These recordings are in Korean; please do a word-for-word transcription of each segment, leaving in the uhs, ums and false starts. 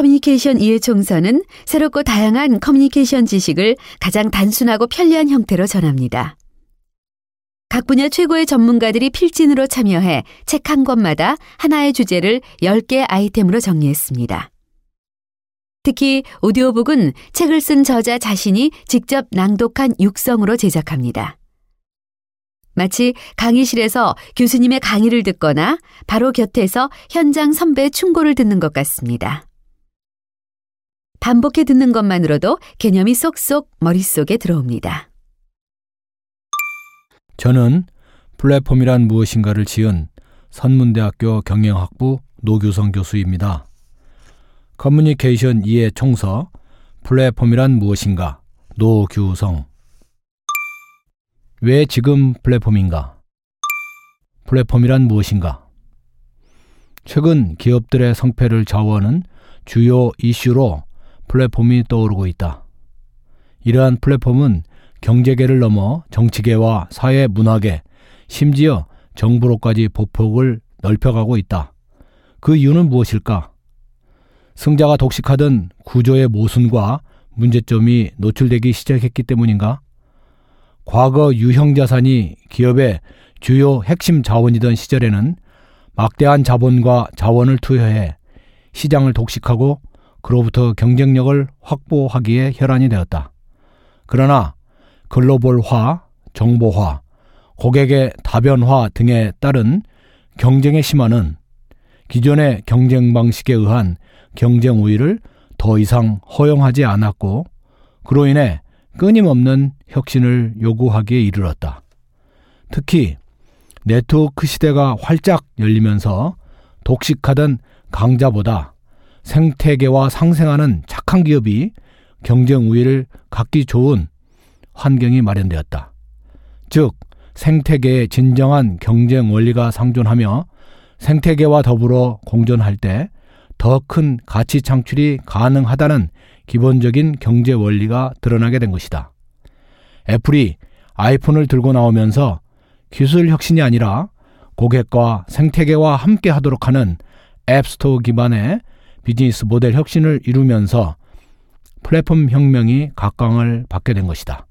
커뮤니케이션 이해총선은 새롭고 다양한 커뮤니케이션 지식을 가장 단순하고 편리한 형태로 전합니다. 각 분야 최고의 전문가들이 필진으로 참여해 책 한 권마다 하나의 주제를 열 개 아이템으로 정리했습니다. 특히 오디오북은 책을 쓴 저자 자신이 직접 낭독한 육성으로 제작합니다. 마치 강의실에서 교수님의 강의를 듣거나 바로 곁에서 현장 선배의 충고를 듣는 것 같습니다. 반복해 듣는 것만으로도 개념이 쏙쏙 머릿속에 들어옵니다. 저는 플랫폼이란 무엇인가를 지은 선문대학교 경영학부 노규성 교수입니다. 커뮤니케이션 이해 총서 플랫폼이란 무엇인가 노규성. 왜 지금 플랫폼인가? 플랫폼이란 무엇인가? 최근 기업들의 성패를 좌우하는 주요 이슈로 플랫폼이 떠오르고 있다. 이러한 플랫폼은 경제계를 넘어 정치계와 사회 문화계, 심지어 정부로까지 보폭을 넓혀가고 있다. 그 이유는 무엇일까? 승자가 독식하던 구조의 모순과 문제점이 노출되기 시작했기 때문인가? 과거 유형자산이 기업의 주요 핵심 자원이던 시절에는 막대한 자본과 자원을 투여해 시장을 독식하고 그로부터 경쟁력을 확보하기에 혈안이 되었다. 그러나 글로벌화, 정보화, 고객의 다변화 등에 따른 경쟁의 심화는 기존의 경쟁 방식에 의한 경쟁 우위를 더 이상 허용하지 않았고 그로 인해 끊임없는 혁신을 요구하기에 이르렀다. 특히 네트워크 시대가 활짝 열리면서 독식하던 강자보다 생태계와 상생하는 착한 기업이 경쟁 우위를 갖기 좋은 환경이 마련되었다. 즉 생태계의 진정한 경쟁 원리가 상존하며 생태계와 더불어 공존할 때 더 큰 가치 창출이 가능하다는 기본적인 경제 원리가 드러나게 된 것이다. 애플이 아이폰을 들고 나오면서 기술 혁신이 아니라 고객과 생태계와 함께 하도록 하는 앱스토어 기반의 비즈니스 모델 혁신을 이루면서 플랫폼 혁명이 각광을 받게 된 것이다.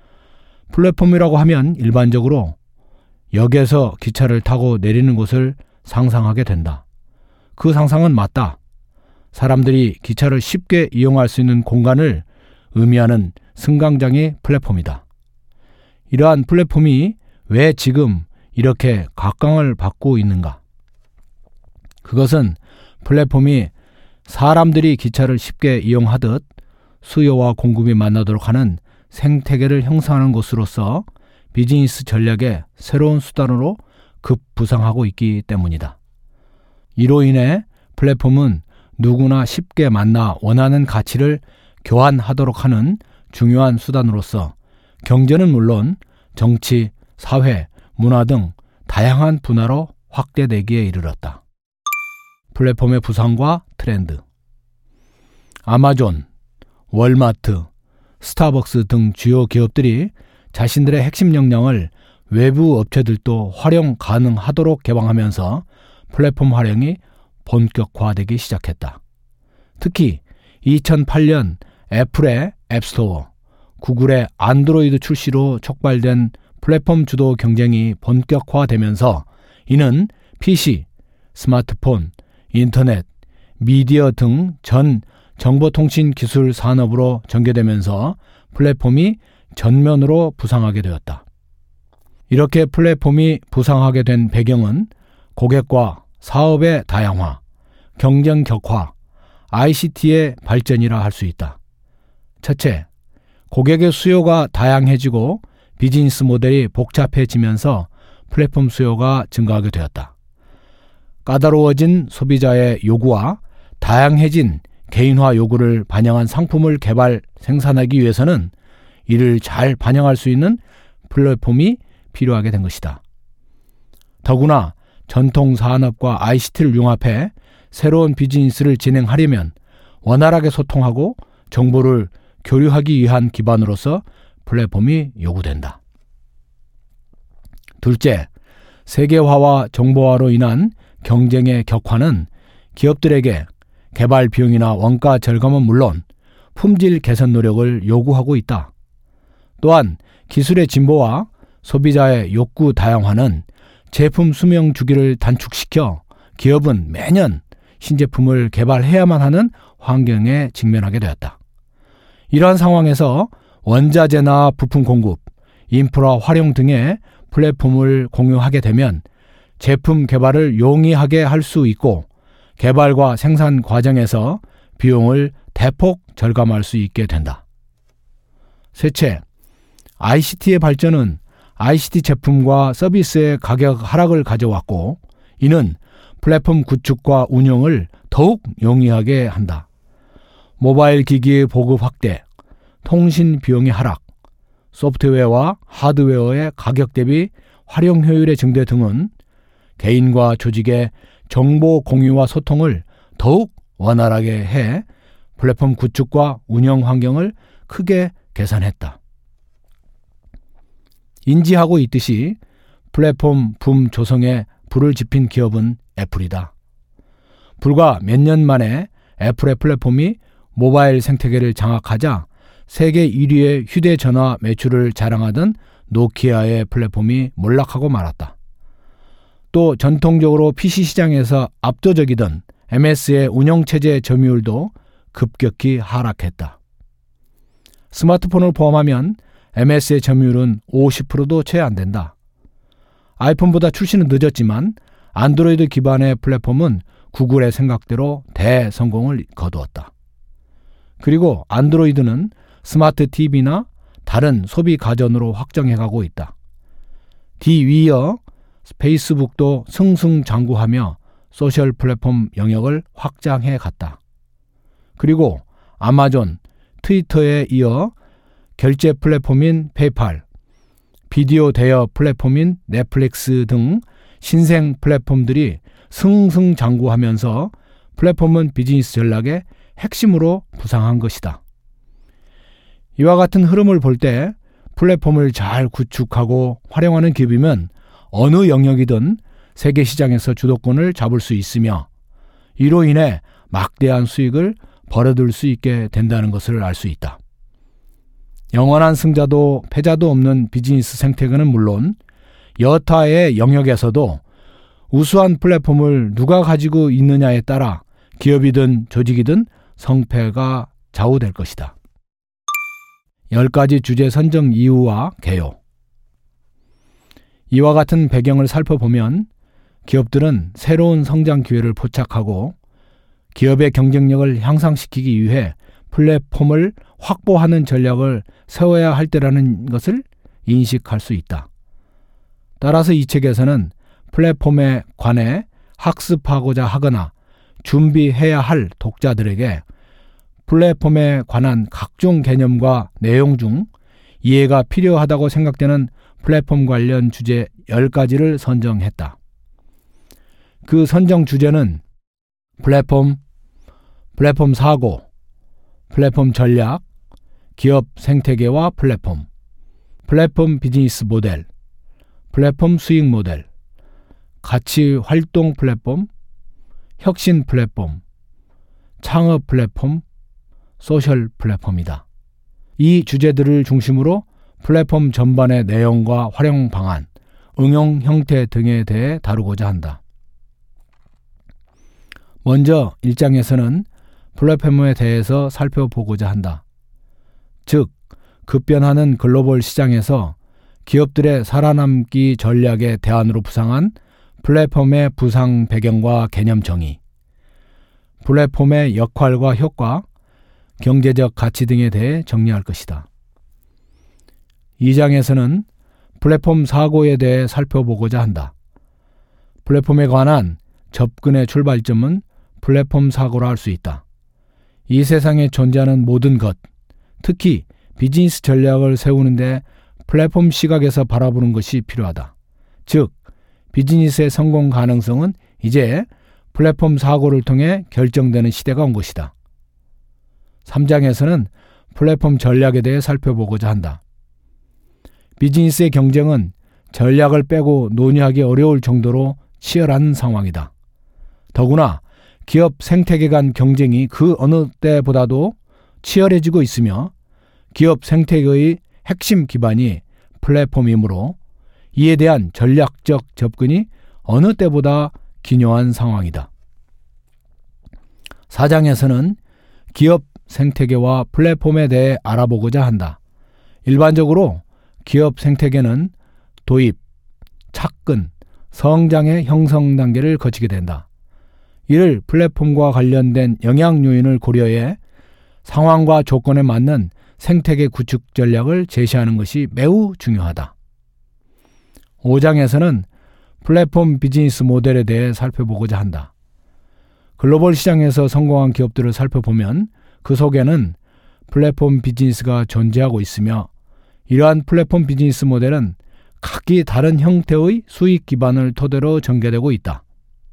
플랫폼이라고 하면 일반적으로 역에서 기차를 타고 내리는 곳을 상상하게 된다. 그 상상은 맞다. 사람들이 기차를 쉽게 이용할 수 있는 공간을 의미하는 승강장이 플랫폼이다. 이러한 플랫폼이 왜 지금 이렇게 각광을 받고 있는가? 그것은 플랫폼이 사람들이 기차를 쉽게 이용하듯 수요와 공급이 만나도록 하는 생태계를 형성하는 곳으로서 비즈니스 전략의 새로운 수단으로 급부상하고 있기 때문이다. 이로 인해 플랫폼은 누구나 쉽게 만나 원하는 가치를 교환하도록 하는 중요한 수단으로서 경제는 물론 정치, 사회, 문화 등 다양한 분야로 확대되기에 이르렀다. 플랫폼의 부상과 트렌드. 아마존, 월마트, 스타벅스 등 주요 기업들이 자신들의 핵심 역량을 외부 업체들도 활용 가능하도록 개방하면서 플랫폼 활용이 본격화되기 시작했다. 특히 이천팔 년 애플의 앱스토어, 구글의 안드로이드 출시로 촉발된 플랫폼 주도 경쟁이 본격화되면서 이는 피씨, 스마트폰, 인터넷, 미디어 등 전 정보통신 기술 산업으로 전개되면서 플랫폼이 전면으로 부상하게 되었다. 이렇게 플랫폼이 부상하게 된 배경은 고객과 사업의 다양화, 경쟁 격화, 아이씨티의 발전이라 할 수 있다. 첫째, 고객의 수요가 다양해지고 비즈니스 모델이 복잡해지면서 플랫폼 수요가 증가하게 되었다. 까다로워진 소비자의 요구와 다양해진 개인화 요구를 반영한 상품을 개발, 생산하기 위해서는 이를 잘 반영할 수 있는 플랫폼이 필요하게 된 것이다. 더구나 전통 산업과 아이씨티를 융합해 새로운 비즈니스를 진행하려면 원활하게 소통하고 정보를 교류하기 위한 기반으로서 플랫폼이 요구된다. 둘째, 세계화와 정보화로 인한 경쟁의 격화는 기업들에게 개발 비용이나 원가 절감은 물론 품질 개선 노력을 요구하고 있다. 또한 기술의 진보와 소비자의 욕구 다양화는 제품 수명 주기를 단축시켜 기업은 매년 신제품을 개발해야만 하는 환경에 직면하게 되었다. 이러한 상황에서 원자재나 부품 공급, 인프라 활용 등의 플랫폼을 공유하게 되면 제품 개발을 용이하게 할 수 있고 개발과 생산 과정에서 비용을 대폭 절감할 수 있게 된다. 셋째, 아이씨티의 발전은 아이씨티 제품과 서비스의 가격 하락을 가져왔고 이는 플랫폼 구축과 운영을 더욱 용이하게 한다. 모바일 기기의 보급 확대, 통신 비용의 하락, 소프트웨어와 하드웨어의 가격 대비 활용 효율의 증대 등은 개인과 조직의 정보 공유와 소통을 더욱 원활하게 해 플랫폼 구축과 운영 환경을 크게 개선했다. 인지하고 있듯이 플랫폼 붐 조성에 불을 지핀 기업은 애플이다. 불과 몇 년 만에 애플의 플랫폼이 모바일 생태계를 장악하자 세계 일 위의 휴대전화 매출을 자랑하던 노키아의 플랫폼이 몰락하고 말았다. 또 전통적으로 피씨 시장에서 압도적이던 엠에스의 운영체제 점유율도 급격히 하락했다. 스마트폰을 포함하면 엠에스의 점유율은 오십 퍼센트도 채 안 된다. 아이폰보다 출시는 늦었지만 안드로이드 기반의 플랫폼은 구글의 생각대로 대성공을 거두었다. 그리고 안드로이드는 스마트 티비나 다른 소비 가전으로 확장해가고 있다. 뒤이어 페이스북도 승승장구하며 소셜 플랫폼 영역을 확장해 갔다. 그리고 아마존, 트위터에 이어 결제 플랫폼인 페이팔, 비디오 대여 플랫폼인 넷플릭스 등 신생 플랫폼들이 승승장구하면서 플랫폼은 비즈니스 전략의 핵심으로 부상한 것이다. 이와 같은 흐름을 볼 때 플랫폼을 잘 구축하고 활용하는 기업이면 어느 영역이든 세계 시장에서 주도권을 잡을 수 있으며 이로 인해 막대한 수익을 벌어들 수 있게 된다는 것을 알 수 있다. 영원한 승자도 패자도 없는 비즈니스 생태계는 물론 여타의 영역에서도 우수한 플랫폼을 누가 가지고 있느냐에 따라 기업이든 조직이든 성패가 좌우될 것이다. 열 가지 주제 선정 이유와 개요. 이와 같은 배경을 살펴보면 기업들은 새로운 성장 기회를 포착하고 기업의 경쟁력을 향상시키기 위해 플랫폼을 확보하는 전략을 세워야 할 때라는 것을 인식할 수 있다. 따라서 이 책에서는 플랫폼에 관해 학습하고자 하거나 준비해야 할 독자들에게 플랫폼에 관한 각종 개념과 내용 중 이해가 필요하다고 생각되는 플랫폼 관련 주제 열 가지를 선정했다. 그 선정 주제는 플랫폼, 플랫폼 사고, 플랫폼 전략, 기업 생태계와 플랫폼, 플랫폼 비즈니스 모델, 플랫폼 수익 모델, 가치 활동 플랫폼, 혁신 플랫폼, 창업 플랫폼, 소셜 플랫폼이다. 이 주제들을 중심으로 플랫폼 전반의 내용과 활용 방안, 응용 형태 등에 대해 다루고자 한다. 먼저 일 장에서는 플랫폼에 대해서 살펴보고자 한다. 즉, 급변하는 글로벌 시장에서 기업들의 살아남기 전략의 대안으로 부상한 플랫폼의 부상 배경과 개념 정의, 플랫폼의 역할과 효과, 경제적 가치 등에 대해 정리할 것이다. 이 장에서는 플랫폼 사고에 대해 살펴보고자 한다. 플랫폼에 관한 접근의 출발점은 플랫폼 사고라 할 수 있다. 이 세상에 존재하는 모든 것, 특히 비즈니스 전략을 세우는데 플랫폼 시각에서 바라보는 것이 필요하다. 즉, 비즈니스의 성공 가능성은 이제 플랫폼 사고를 통해 결정되는 시대가 온 것이다. 삼 장에서는 플랫폼 전략에 대해 살펴보고자 한다. 비즈니스의 경쟁은 전략을 빼고 논의하기 어려울 정도로 치열한 상황이다. 더구나 기업 생태계 간 경쟁이 그 어느 때보다도 치열해지고 있으며 기업 생태계의 핵심 기반이 플랫폼이므로 이에 대한 전략적 접근이 어느 때보다 기묘한 상황이다. 사 장에서는 기업 생태계와 플랫폼에 대해 알아보고자 한다. 일반적으로 기업 생태계는 도입, 착근, 성장의 형성 단계를 거치게 된다. 이를 플랫폼과 관련된 영향 요인을 고려해 상황과 조건에 맞는 생태계 구축 전략을 제시하는 것이 매우 중요하다. 오 장에서는 플랫폼 비즈니스 모델에 대해 살펴보고자 한다. 글로벌 시장에서 성공한 기업들을 살펴보면 그 속에는 플랫폼 비즈니스가 존재하고 있으며 이러한 플랫폼 비즈니스 모델은 각기 다른 형태의 수익 기반을 토대로 전개되고 있다.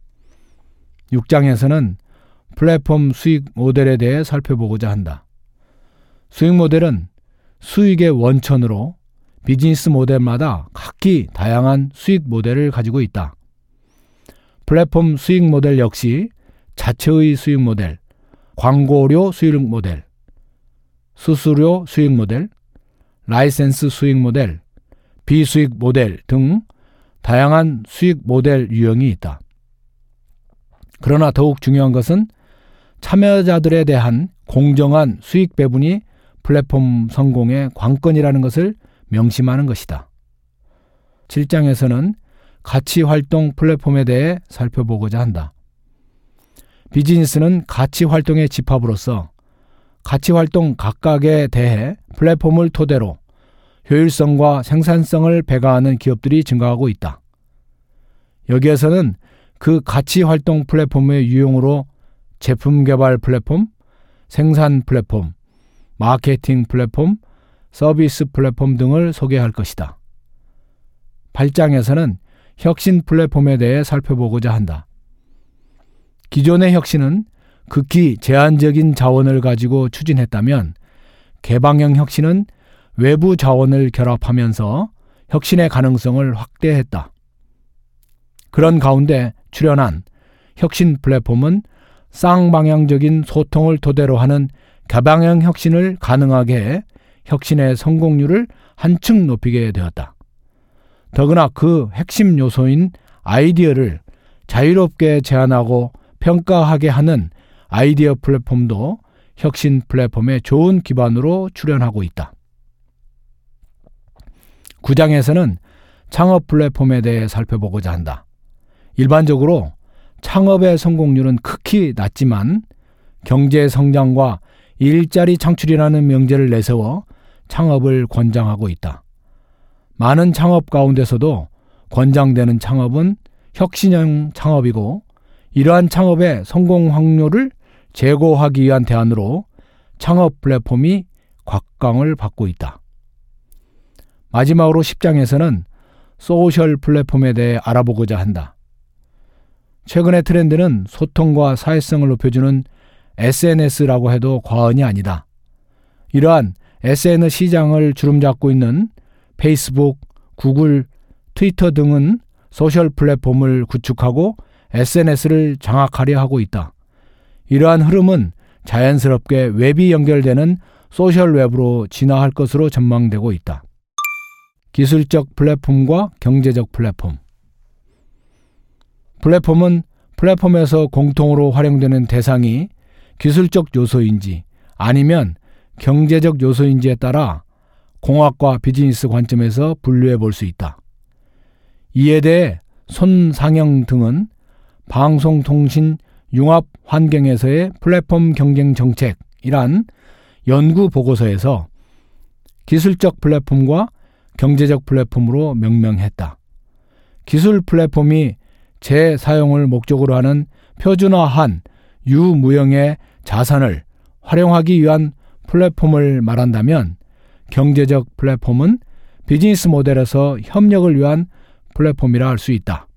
육 장에서는 플랫폼 수익 모델에 대해 살펴보고자 한다. 수익 모델은 수익의 원천으로 비즈니스 모델마다 각기 다양한 수익 모델을 가지고 있다. 플랫폼 수익 모델 역시 자체의 수익 모델, 광고료 수익 모델, 수수료 수익 모델, 라이센스 수익 모델, 비수익 모델 등 다양한 수익 모델 유형이 있다. 그러나 더욱 중요한 것은 참여자들에 대한 공정한 수익 배분이 플랫폼 성공의 관건이라는 것을 명심하는 것이다. 칠 장에서는 가치활동 플랫폼에 대해 살펴보고자 한다. 비즈니스는 가치활동의 집합으로서 가치활동 각각에 대해 플랫폼을 토대로 효율성과 생산성을 배가하는 기업들이 증가하고 있다. 여기에서는 그 가치활동 플랫폼의 유형으로 제품 개발 플랫폼, 생산 플랫폼, 마케팅 플랫폼, 서비스 플랫폼 등을 소개할 것이다. 팔 장에서는 혁신 플랫폼에 대해 살펴보고자 한다. 기존의 혁신은 극히 제한적인 자원을 가지고 추진했다면 개방형 혁신은 외부 자원을 결합하면서 혁신의 가능성을 확대했다. 그런 가운데 출현한 혁신 플랫폼은 쌍방향적인 소통을 토대로 하는 개방형 혁신을 가능하게 해 혁신의 성공률을 한층 높이게 되었다. 더구나 그 핵심 요소인 아이디어를 자유롭게 제안하고 평가하게 하는 아이디어 플랫폼도 혁신 플랫폼의 좋은 기반으로 출현하고 있다. 구 장에서는 창업 플랫폼에 대해 살펴보고자 한다. 일반적으로 창업의 성공률은 극히 낮지만 경제 성장과 일자리 창출이라는 명제를 내세워 창업을 권장하고 있다. 많은 창업 가운데서도 권장되는 창업은 혁신형 창업이고 이러한 창업의 성공 확률을 제고하기 위한 대안으로 창업 플랫폼이 곽광을 받고 있다. 마지막으로 십 장에서는 소셜 플랫폼에 대해 알아보고자 한다. 최근의 트렌드는 소통과 사회성을 높여주는 에스엔에스라고 해도 과언이 아니다. 이러한 에스엔에스 시장을 주름잡고 있는 페이스북, 구글, 트위터 등은 소셜 플랫폼을 구축하고 에스엔에스를 장악하려 하고 있다. 이러한 흐름은 자연스럽게 웹이 연결되는 소셜 웹으로 진화할 것으로 전망되고 있다. 기술적 플랫폼과 경제적 플랫폼. 플랫폼은 플랫폼에서 공통으로 활용되는 대상이 기술적 요소인지 아니면 경제적 요소인지에 따라 공학과 비즈니스 관점에서 분류해 볼 수 있다. 이에 대해 손상영 등은 방송통신 융합 환경에서의 플랫폼 경쟁 정책이란 연구 보고서에서 기술적 플랫폼과 경제적 플랫폼으로 명명했다. 기술 플랫폼이 재사용을 목적으로 하는 표준화한 유무형의 자산을 활용하기 위한 플랫폼을 말한다면 경제적 플랫폼은 비즈니스 모델에서 협력을 위한 플랫폼이라 할 수 있다.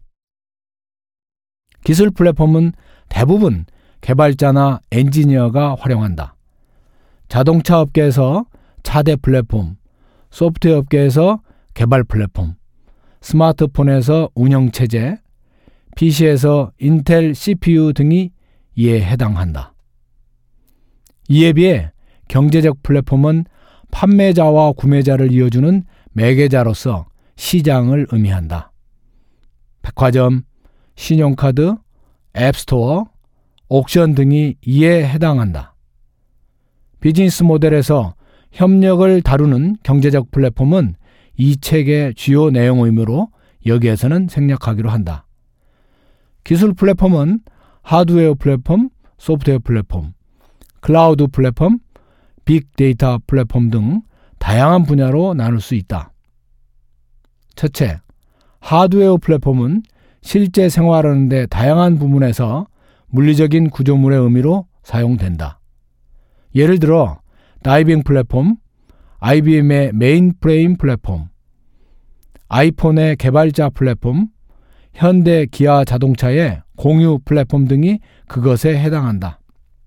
기술 플랫폼은 대부분 개발자나 엔지니어가 활용한다. 자동차 업계에서 차대 플랫폼, 소프트웨어 업계에서 개발 플랫폼, 스마트폰에서 운영체제, 피시에서 인텔 씨피유 등이 이에 해당한다. 이에 비해 경제적 플랫폼은 판매자와 구매자를 이어주는 매개자로서 시장을 의미한다. 백화점, 신용카드, 앱스토어, 옥션 등이 이에 해당한다. 비즈니스 모델에서 협력을 다루는 경제적 플랫폼은 이 책의 주요 내용이므로 여기에서는 생략하기로 한다. 기술 플랫폼은 하드웨어 플랫폼, 소프트웨어 플랫폼, 클라우드 플랫폼, 빅데이터 플랫폼 등 다양한 분야로 나눌 수 있다. 첫째, 하드웨어 플랫폼은 실제 생활하는 데 다양한 부분에서 물리적인 구조물의 의미로 사용된다. 예를 들어 다이빙 플랫폼, 아이비엠의 메인프레임 플랫폼, 아이폰의 개발자 플랫폼, 현대 기아 자동차의 공유 플랫폼 등이 그것에 해당한다.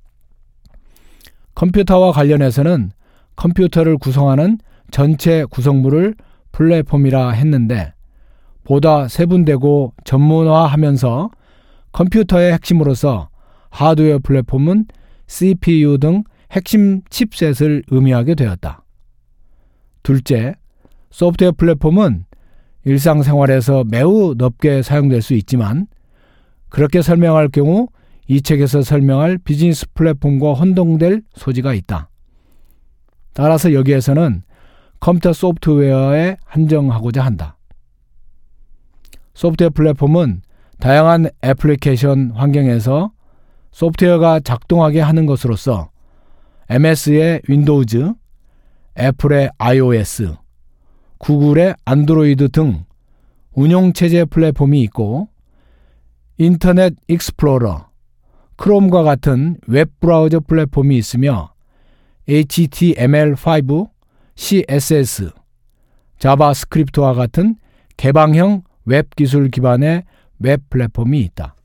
컴퓨터와 관련해서는 컴퓨터를 구성하는 전체 구성물을 플랫폼이라 했는데 보다 세분되고 전문화하면서 컴퓨터의 핵심으로서 하드웨어 플랫폼은 씨피유 등 핵심 칩셋을 의미하게 되었다. 둘째, 소프트웨어 플랫폼은 일상생활에서 매우 넓게 사용될 수 있지만 그렇게 설명할 경우 이 책에서 설명할 비즈니스 플랫폼과 혼동될 소지가 있다. 따라서 여기에서는 컴퓨터 소프트웨어에 한정하고자 한다. 소프트웨어 플랫폼은 다양한 애플리케이션 환경에서 소프트웨어가 작동하게 하는 것으로서 엠에스의 윈도우즈, 애플의 아이오에스, 구글의 안드로이드 등 운용체제 플랫폼이 있고 인터넷 익스플로러, 크롬과 같은 웹브라우저 플랫폼이 있으며 에이치티엠엘 파이브, 씨에스에스, 자바스크립트와 같은 개방형 웹 기술 기반의 웹 플랫폼이 있다.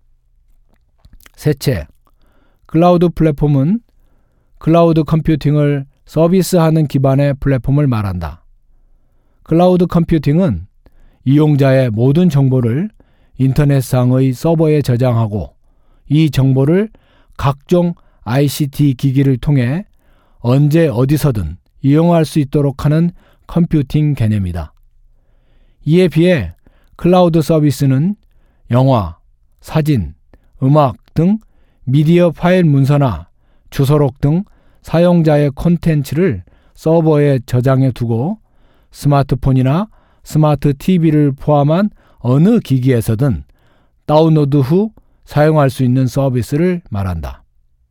셋째, 클라우드 플랫폼은 클라우드 컴퓨팅을 서비스하는 기반의 플랫폼을 말한다. 클라우드 컴퓨팅은 이용자의 모든 정보를 인터넷상의 서버에 저장하고 이 정보를 각종 아이씨티 기기를 통해 언제 어디서든 이용할 수 있도록 하는 컴퓨팅 개념이다. 이에 비해 클라우드 서비스는 영화, 사진, 음악 등 미디어 파일 문서나 주소록 등 사용자의 콘텐츠를 서버에 저장해 두고 스마트폰이나 스마트 티비를 포함한 어느 기기에서든 다운로드 후 사용할 수 있는 서비스를 말한다.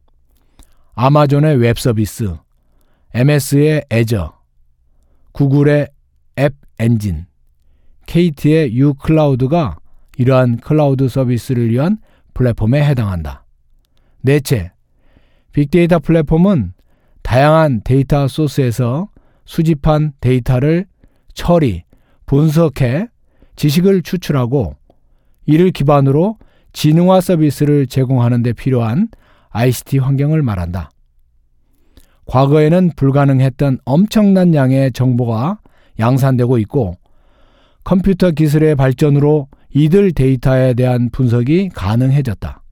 아마존의 웹 서비스, 엠에스의 애저, 구글의 앱 엔진, 케이티의 유클라우드가 이러한 클라우드 서비스를 위한 플랫폼에 해당한다. 넷째, 빅데이터 플랫폼은 다양한 데이터 소스에서 수집한 데이터를 처리, 분석해 지식을 추출하고 이를 기반으로 지능화 서비스를 제공하는 데 필요한 아이씨티 환경을 말한다. 과거에는 불가능했던 엄청난 양의 정보가 양산되고 있고 컴퓨터 기술의 발전으로 이들 데이터에 대한 분석이 가능해졌다.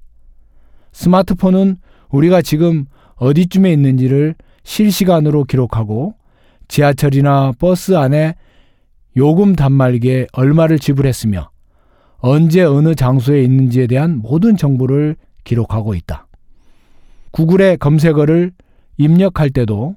스마트폰은 우리가 지금 어디쯤에 있는지를 실시간으로 기록하고 지하철이나 버스 안에 요금 단말기에 얼마를 지불했으며 언제 어느 장소에 있는지에 대한 모든 정보를 기록하고 있다. 구글의 검색어를 입력할 때도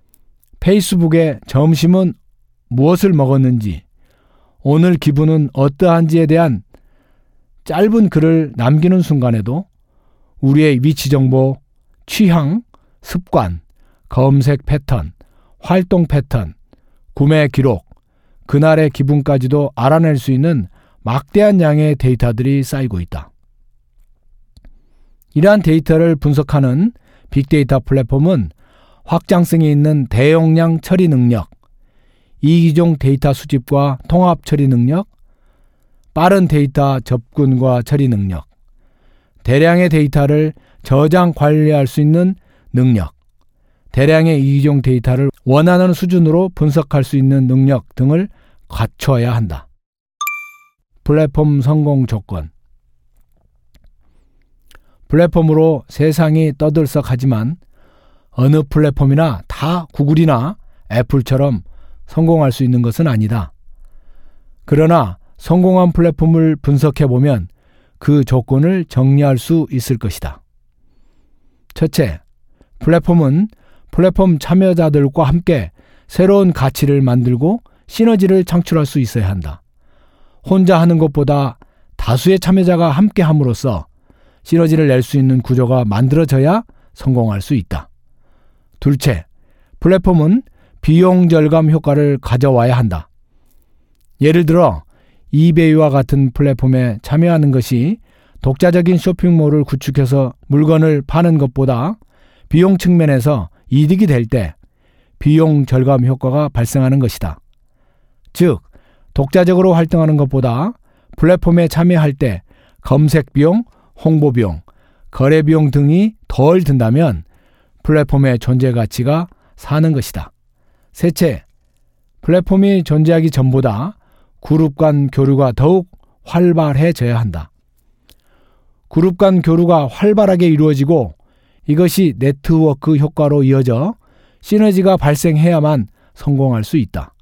페이스북에 점심은 무엇을 먹었는지, 오늘 기분은 어떠한지에 대한 짧은 글을 남기는 순간에도 우리의 위치 정보, 취향, 습관, 검색 패턴, 활동 패턴, 구매 기록, 그날의 기분까지도 알아낼 수 있는 막대한 양의 데이터들이 쌓이고 있다. 이러한 데이터를 분석하는 빅데이터 플랫폼은 확장성이 있는 대용량 처리 능력, 이기종 데이터 수집과 통합 처리 능력, 빠른 데이터 접근과 처리 능력, 대량의 데이터를 저장 관리할 수 있는 능력, 대량의 이기종 데이터를 원하는 수준으로 분석할 수 있는 능력 등을 갖춰야 한다. 플랫폼 성공 조건. 플랫폼으로 세상이 떠들썩하지만 어느 플랫폼이나 다 구글이나 애플처럼 성공할 수 있는 것은 아니다. 그러나 성공한 플랫폼을 분석해보면 그 조건을 정리할 수 있을 것이다. 첫째, 플랫폼은 플랫폼 참여자들과 함께 새로운 가치를 만들고 시너지를 창출할 수 있어야 한다. 혼자 하는 것보다 다수의 참여자가 함께 함으로써 시너지를 낼 수 있는 구조가 만들어져야 성공할 수 있다. 둘째, 플랫폼은 비용 절감 효과를 가져와야 한다. 예를 들어 이베이와 같은 플랫폼에 참여하는 것이 독자적인 쇼핑몰을 구축해서 물건을 파는 것보다 비용 측면에서 이득이 될 때 비용 절감 효과가 발생하는 것이다. 즉, 독자적으로 활동하는 것보다 플랫폼에 참여할 때 검색 비용, 홍보 비용, 거래 비용 등이 덜 든다면 플랫폼의 존재 가치가 사는 것이다. 셋째, 플랫폼이 존재하기 전보다 그룹 간 교류가 더욱 활발해져야 한다. 그룹 간 교류가 활발하게 이루어지고 이것이 네트워크 효과로 이어져 시너지가 발생해야만 성공할 수 있다.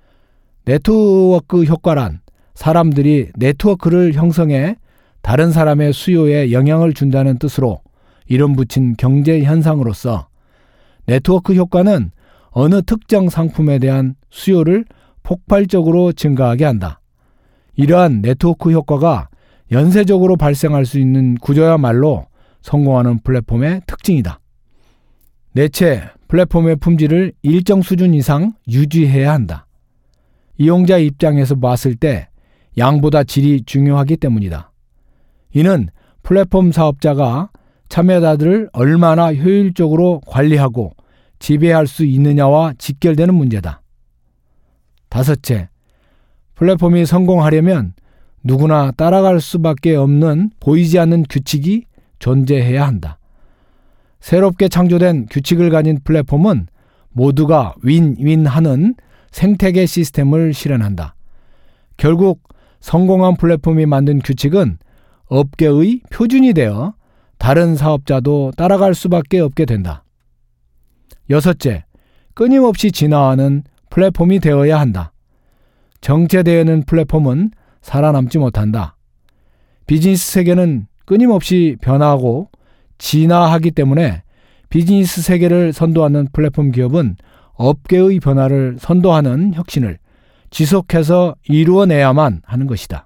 네트워크 효과란 사람들이 네트워크를 형성해 다른 사람의 수요에 영향을 준다는 뜻으로 이름 붙인 경제 현상으로서 네트워크 효과는 어느 특정 상품에 대한 수요를 폭발적으로 증가하게 한다. 이러한 네트워크 효과가 연쇄적으로 발생할 수 있는 구조야말로 성공하는 플랫폼의 특징이다. 넷째, 플랫폼의 품질을 일정 수준 이상 유지해야 한다. 이용자 입장에서 봤을 때 양보다 질이 중요하기 때문이다. 이는 플랫폼 사업자가 참여자들을 얼마나 효율적으로 관리하고 지배할 수 있느냐와 직결되는 문제다. 다섯째, 플랫폼이 성공하려면 누구나 따라갈 수밖에 없는 보이지 않는 규칙이 존재해야 한다. 새롭게 창조된 규칙을 가진 플랫폼은 모두가 윈윈하는 생태계 시스템을 실현한다. 결국 성공한 플랫폼이 만든 규칙은 업계의 표준이 되어 다른 사업자도 따라갈 수밖에 없게 된다. 여섯째, 끊임없이 진화하는 플랫폼이 되어야 한다. 정체되어 있는 플랫폼은 살아남지 못한다. 비즈니스 세계는 끊임없이 변화하고 진화하기 때문에 비즈니스 세계를 선도하는 플랫폼 기업은 업계의 변화를 선도하는 혁신을 지속해서 이루어내야만 하는 것이다.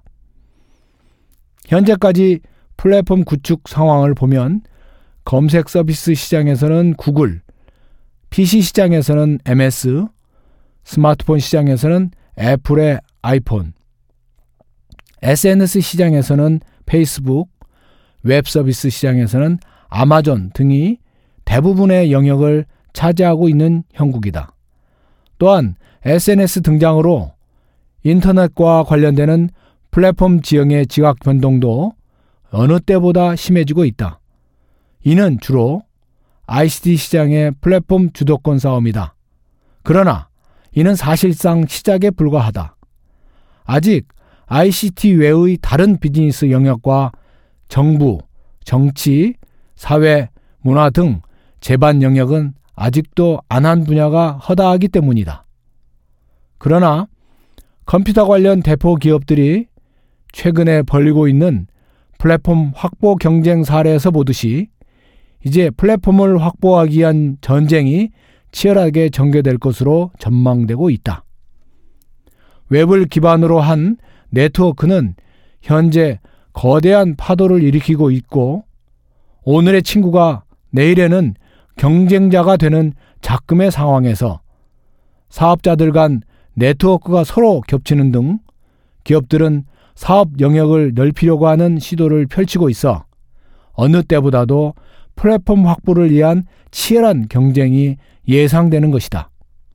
현재까지 플랫폼 구축 상황을 보면 검색 서비스 시장에서는 구글, 피씨 시장에서는 엠에스, 스마트폰 시장에서는 애플의 아이폰, 에스엔에스 시장에서는 페이스북, 웹 서비스 시장에서는 아마존 등이 대부분의 영역을 차지하고 있는 형국이다. 또한 에스엔에스 등장으로 인터넷과 관련되는 플랫폼 지형의 지각 변동도 어느 때보다 심해지고 있다. 이는 주로 아이씨티 시장의 플랫폼 주도권 싸움이다. 그러나 이는 사실상 시작에 불과하다. 아직 아이씨티 외의 다른 비즈니스 영역과 정부, 정치, 사회, 문화 등 제반 영역은 아직도 안 한 분야가 허다하기 때문이다. 그러나 컴퓨터 관련 대표 기업들이 최근에 벌이고 있는 플랫폼 확보 경쟁 사례에서 보듯이 이제 플랫폼을 확보하기 위한 전쟁이 치열하게 전개될 것으로 전망되고 있다. 웹을 기반으로 한 네트워크는 현재 거대한 파도를 일으키고 있고 오늘의 친구가 내일에는 경쟁자가 되는 작금의 상황에서 사업자들 간 네트워크가 서로 겹치는 등 기업들은 사업 영역을 넓히려고 하는 시도를 펼치고 있어 어느 때보다도 플랫폼 확보를 위한 치열한 경쟁이 예상되는 것이다.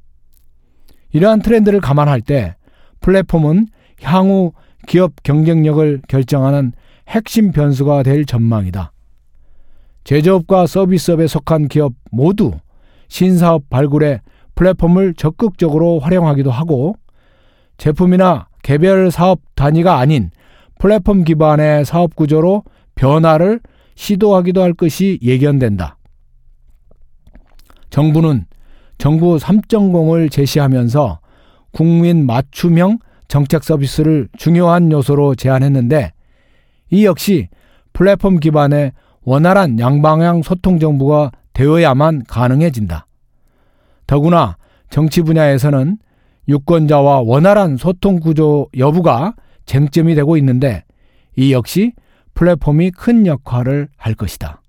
이러한 트렌드를 감안할 때 플랫폼은 향후 기업 경쟁력을 결정하는 핵심 변수가 될 전망이다. 제조업과 서비스업에 속한 기업 모두 신사업 발굴에 플랫폼을 적극적으로 활용하기도 하고 제품이나 개별 사업 단위가 아닌 플랫폼 기반의 사업 구조로 변화를 시도하기도 할 것이 예견된다. 정부는 정부 삼 점 공을 제시하면서 국민 맞춤형 정책 서비스를 중요한 요소로 제안했는데 이 역시 플랫폼 기반의 원활한 양방향 소통 정부가 되어야만 가능해진다. 더구나 정치 분야에서는 유권자와 원활한 소통 구조 여부가 쟁점이 되고 있는데 이 역시 플랫폼이 큰 역할을 할 것이다.